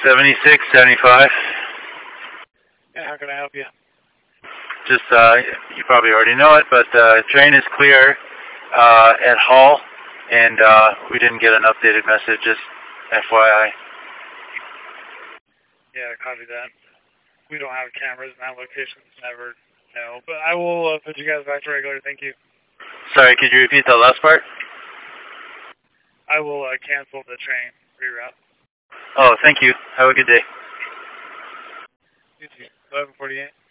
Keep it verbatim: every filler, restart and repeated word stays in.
seventy-six seventy-five. Yeah, how can I help you? Just, uh, you probably already know it, but uh, train is clear uh, at Hull, and uh, we didn't get an updated message, just F Y I. Yeah, copy that. We don't have cameras in that location, never know. But I will uh, put you guys back to regular, thank you. Sorry, could you repeat the last part? I will uh, cancel the train reroute. Oh, thank you. Have a good day. You too. eleven forty-eight.